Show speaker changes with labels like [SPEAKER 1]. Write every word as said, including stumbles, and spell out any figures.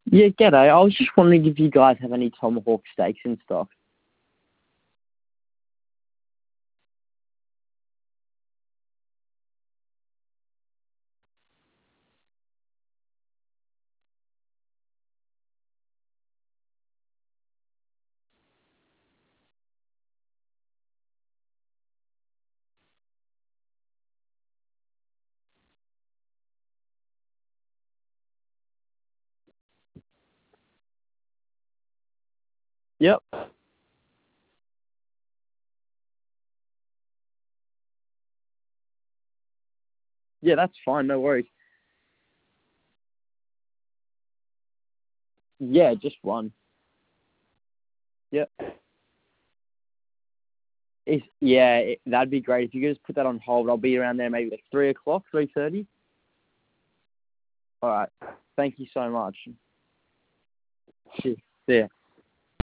[SPEAKER 1] Yeah, g'day. I was just wondering if you guys have any tomahawk steaks in stock. Yep. Yeah, that's fine. No worries. Yeah, just one. Yep. It's, yeah, it, that'd be great. If you could just put that on hold, I'll be around there maybe like three o'clock, three thirty. All right. Thank you so much. Cheers. See ya.